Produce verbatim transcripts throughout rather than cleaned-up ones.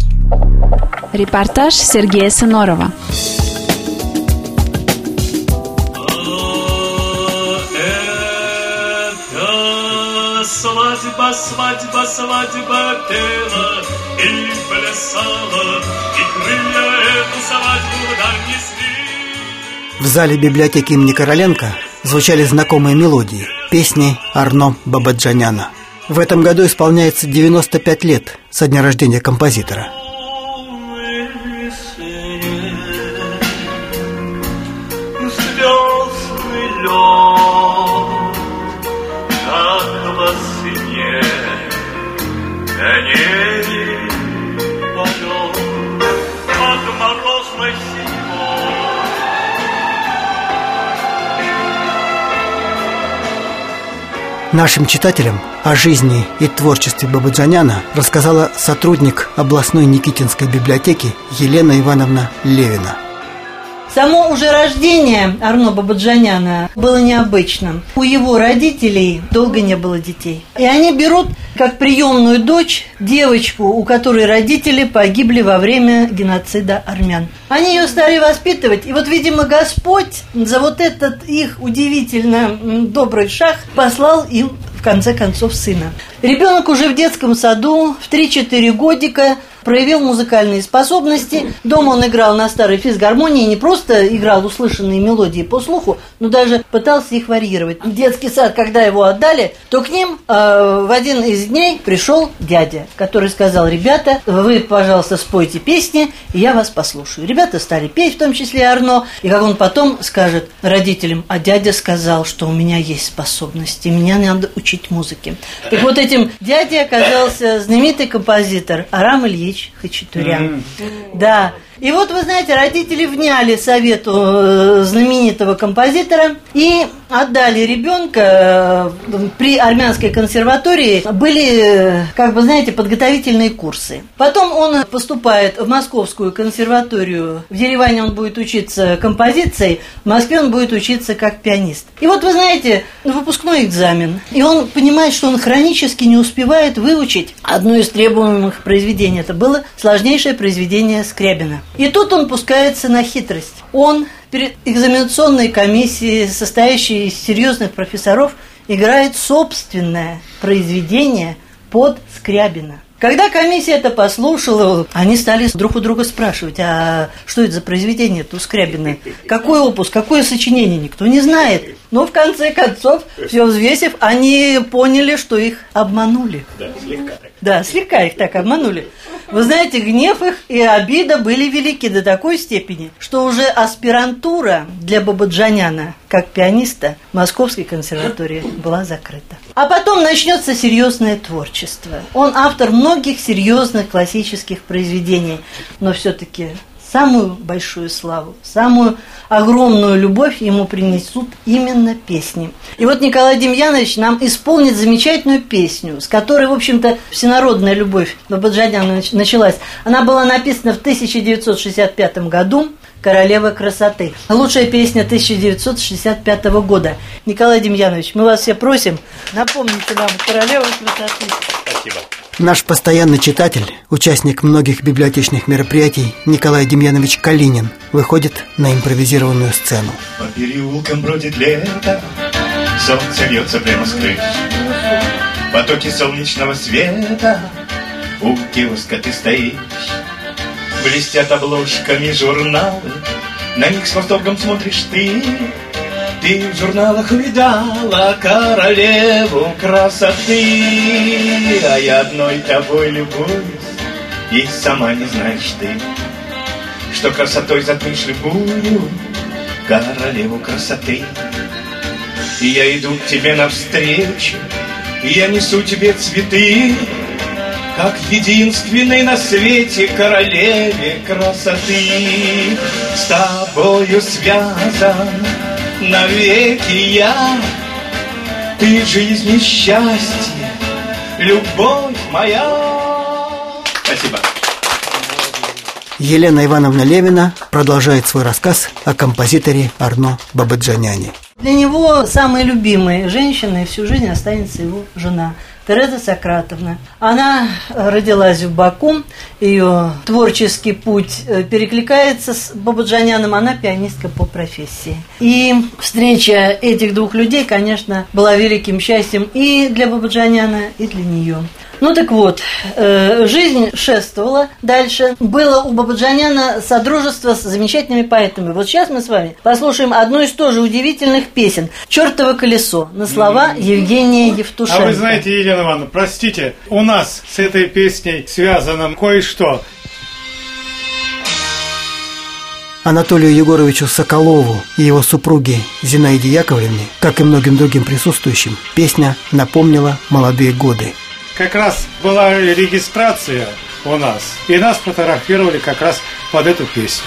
Репортаж Сергея Сынорова. Свадьба, свадьба, свадьба пела и плясала, и крылья эту свадьбу вдаль несли. В зале библиотеки имени Короленко звучали знакомые мелодии, песни Арно Бабаджаняна. В этом году исполняется девяносто пять лет со дня рождения композитора. Нашим читателям о жизни и творчестве Бабаджаняна рассказала сотрудник областной Никитинской библиотеки Елена Ивановна Левина. Само уже рождение Арно Бабаджаняна было необычным. У его родителей долго не было детей. И они берут как приемную дочь девочку, у которой родители погибли во время геноцида армян. Они ее стали воспитывать, и вот, видимо, Господь за вот этот их удивительно добрый шаг послал им, в конце концов, сына. Ребенок уже в детском саду в три-четыре годика проявил музыкальные способности. Дома он играл на старой физгармонии, не просто играл услышанные мелодии по слуху, но даже пытался их варьировать. В детский сад, когда его отдали, то к ним э, в один из дней пришел дядя, который сказал: ребята, вы, пожалуйста, спойте песни, и я вас послушаю. Ребята стали петь, в том числе Арно, и как он потом скажет родителям: а дядя сказал, что у меня есть способности, меня надо учить музыке. Так вот, этим дядей оказался знаменитый композитор Арам Ильич Хачатурян. Mm. Да. И вот, вы знаете, родители вняли совету знаменитого композитора и отдали ребенка. При армянской консерватории были, как бы, знаете, подготовительные курсы. Потом он поступает в Московскую консерваторию. В Ереване он будет учиться композицией, в Москве он будет учиться как пианист. И вот, вы знаете, выпускной экзамен. И он понимает, что он хронически не успевает выучить одно из требуемых произведений. Это было сложнейшее произведение Скрябина. И тут он пускается на хитрость. Он перед экзаменационной комиссией, состоящей из серьезных профессоров, играет собственное произведение под Скрябина. Когда комиссия это послушала, они стали друг у друга спрашивать: а что это за произведение-то у Скрябина? Какой опус, какое сочинение? Никто не знает. Но в конце концов, все взвесив, они поняли, что их обманули. Да, слегка так. Да, слегка их так обманули. Вы знаете, гнев их и обида были велики до такой степени, что уже аспирантура для Бабаджаняна, как пианиста, в Московской консерватории была закрыта. А потом начнется серьезное творчество. Он автор многих серьезных классических произведений, но все-таки самую большую славу, самую огромную любовь ему принесут именно песни. И вот Николай Демьянович нам исполнит замечательную песню, с которой, в общем-то, всенародная любовь Бабаджаняна началась. Она была написана в тысяча девятьсот шестьдесят пятом году, «Королева красоты». Лучшая песня тысяча девятьсот шестьдесят пятого года. Николай Демьянович, мы вас все просим, напомните нам «Королеву красоты». Спасибо. Наш постоянный читатель, участник многих библиотечных мероприятий Николай Демьянович Калинин выходит на импровизированную сцену. По переулкам бродит лето, солнце льется прямо с крыш. Потоки солнечного света, у киоска ты стоишь. Блестят обложками журналы, на них с восторгом смотришь ты. Ты в журналах видала королеву красоты, а я одной тобой любуюсь, и сама не знаешь ты, что красотой затмишь любую королеву красоты. И я иду к тебе навстречу, и я несу тебе цветы, как единственной на свете королеве красоты. С тобою связан навеки я, ты жизнь и счастье, любовь моя. Спасибо. Елена Ивановна Левина продолжает свой рассказ о композиторе Арно Бабаджаняне. Для него самой любимой женщиной всю жизнь останется его жена Тереза Сократовна. Она родилась в Баку, ее творческий путь перекликается с Бабаджаняном, она пианистка по профессии. И встреча этих двух людей, конечно, была великим счастьем и для Бабаджаняна, и для нее. Ну так вот, э, жизнь шествовала дальше. Было у Бабаджаняна содружество с замечательными поэтами. Вот сейчас мы с вами послушаем одну из тоже удивительных песен «Чёртово колесо» на слова Евгения Евтушенко. А вы знаете, Елена Ивановна, простите, у нас с этой песней связано кое-что. Анатолию Егоровичу Соколову и его супруге Зинаиде Яковлевне, как и многим другим присутствующим, песня напомнила молодые годы. Как раз была регистрация у нас, и нас фотографировали как раз под эту песню.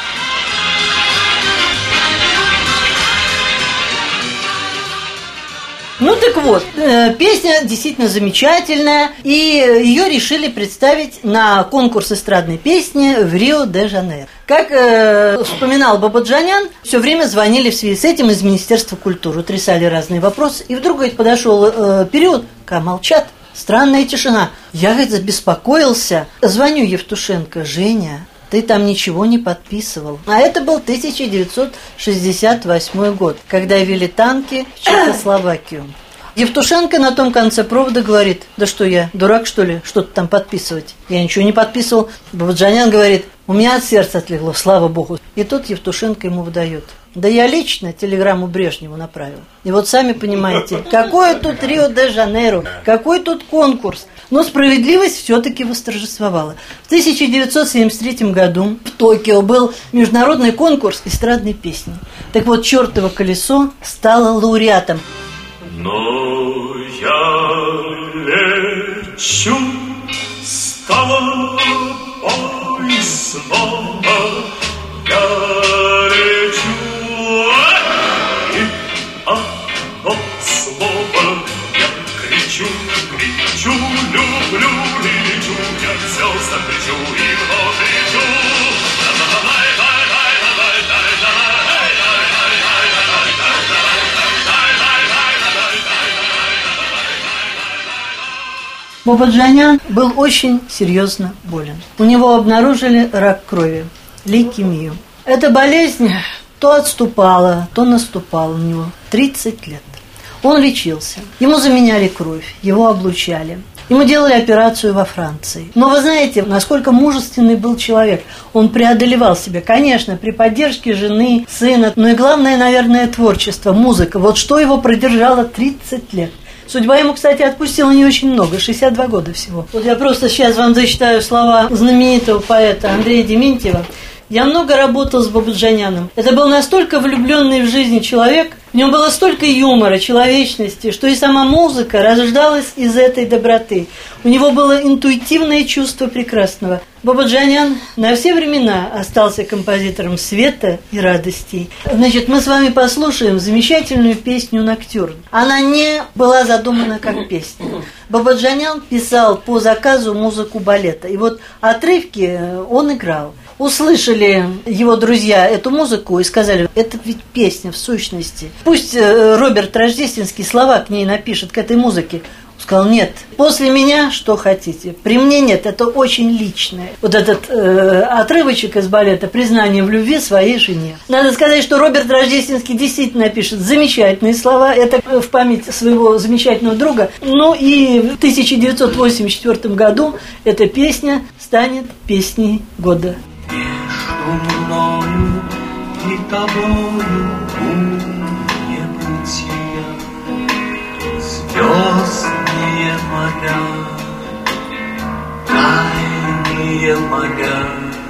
Ну так вот, э, песня действительно замечательная, и ее решили представить на конкурс эстрадной песни в Рио-де-Жанейро. Как э, вспоминал Бабаджанян, все время звонили в связи с этим из Министерства культуры, утрясали разные вопросы, и вдруг, говорит, подошел э, период, когда молчат. Странная тишина. Я, говорит, забеспокоился. Звоню Евтушенко: Женя, ты там ничего не подписывал. А это был тысяча девятьсот шестьдесят восьмой год, когда вели танки в Чехословакию. Евтушенко на том конце провода говорит: да что я, дурак что ли, что-то там подписывать? Я ничего не подписывал. Бабаджанян говорит: у меня от сердца отлегло, слава богу. И тут Евтушенко ему выдает: да я лично телеграмму Брежневу направил. И вот сами понимаете, какое тут Рио-де-Жанейро, какой тут конкурс. Но справедливость все-таки восторжествовала. В тысяча девятьсот семьдесят третьем году в Токио был международный конкурс эстрадной песни. Так вот, «Чёртово колесо» стало лауреатом. Но я лечу с тобой снова, я лечу, и одно слово я кричу, кричу, люблю, и лечу, я все закричу, и вновь лечу. Бабаджанян был очень серьезно болен. У него обнаружили рак крови, лейкемию. Эта болезнь то отступала, то наступала у него тридцать лет. Он лечился. Ему заменяли кровь, его облучали. Ему делали операцию во Франции. Но вы знаете, насколько мужественный был человек. Он преодолевал себя, конечно, при поддержке жены, сына. Но и главное, наверное, творчество, музыка. Вот что его продержало тридцать лет. Судьба ему, кстати, отпустила не очень много, шестьдесят два года всего. Вот я просто сейчас вам зачитаю слова знаменитого поэта Андрея Дементьева. Я много работал с Бабаджаняном. Это был настолько влюбленный в жизнь человек, в нем было столько юмора, человечности, что и сама музыка рождалась из этой доброты. У него было интуитивное чувство прекрасного. Бабаджанян на все времена остался композитором света и радостей. Значит, мы с вами послушаем замечательную песню «Ноктюрн». Она не была задумана как песня. Бабаджанян писал по заказу музыку балета. И вот отрывки он играл. Услышали его друзья эту музыку и сказали: это ведь песня в сущности. Пусть Роберт Рождественский слова к ней напишет, к этой музыке. Он сказал: нет, после меня что хотите, при мне нет, это очень личное. Вот этот э, отрывочек из балета «Признание в любви своей жене». Надо сказать, что Роберт Рождественский действительно пишет замечательные слова, это в память своего замечательного друга. Ну и в тысяча девятьсот восемьдесят четвёртом году эта песня станет песней года. Между мною и тобою небытия, звездные моря, тайные моря,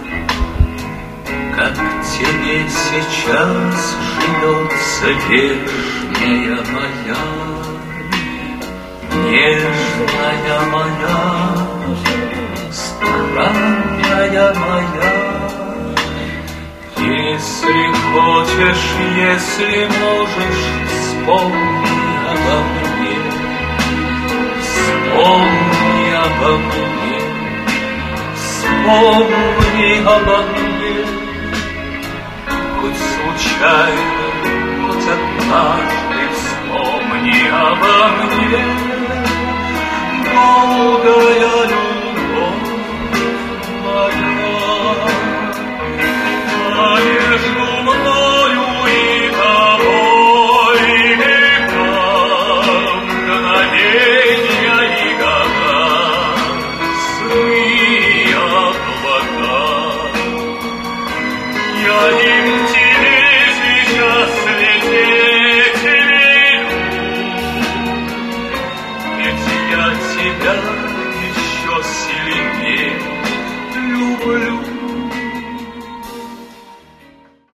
как тебе сейчас живется вешняя моя, нежная моя, странная моя. Если хочешь, если можешь, вспомни обо мне, вспомни обо мне, вспомни обо мне, хоть случайно, хоть однажды вспомни обо мне, долгая любовь моя, а между мною и тобой века, мгновенья и года, сны и облака. Я им тебе сейчас лететь велю, ведь я тебя еще сильнее люблю.